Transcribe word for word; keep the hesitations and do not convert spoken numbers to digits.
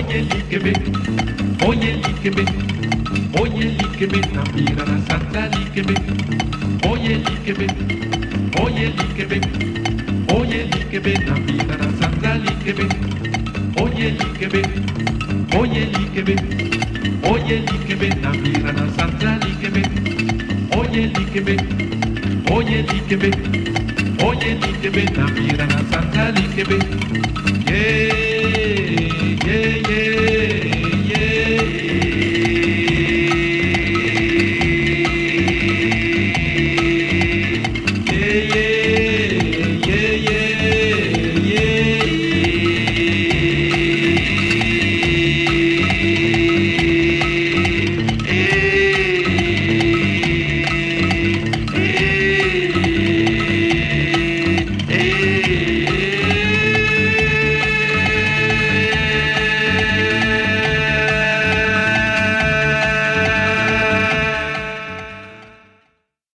oye likebe, oye likebe, oye likebe, nambira na santa likebe, oye likebe, oye likebe, oye likebe, nambira na santa likebe, oye likebe, oye likebe, oye likebe, nambira na santa likebe, oye likebe, oye likebe, oye likebe, nambira na santa likebe, yeah, yeah, yeah.